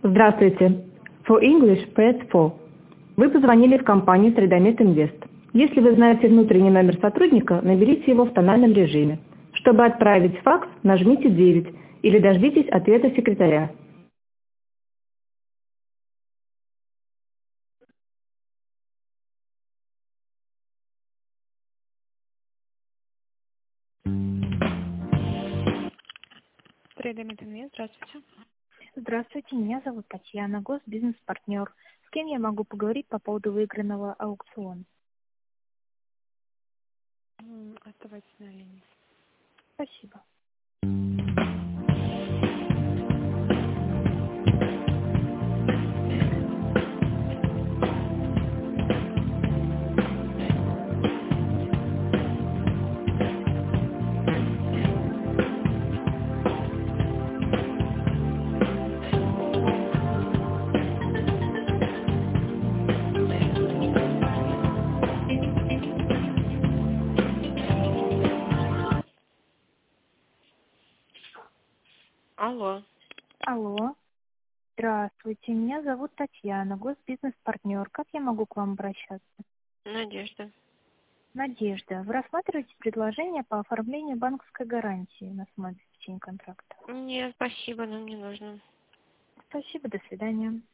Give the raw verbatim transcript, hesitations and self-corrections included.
Здравствуйте. For English, press four. Вы позвонили в компанию Трейдомет Инвест. Если вы знаете внутренний номер сотрудника, наберите его в тональном режиме. Чтобы отправить факс, нажмите девять или дождитесь ответа секретаря. Трейдомет Инвест, здравствуйте. Здравствуйте, меня зовут Татьяна, госбизнес-партнер. С кем я могу поговорить по поводу выигранного аукциона? М, Оставайтесь на линии. Спасибо. Алло. Алло. Здравствуйте, меня зовут Татьяна, госбизнес-партнер. Как я могу к вам обращаться? Надежда. Надежда, вы рассматриваете предложение по оформлению банковской гарантии на сумму обеспечения контракта? Нет, спасибо, нам не нужно. Спасибо, до свидания.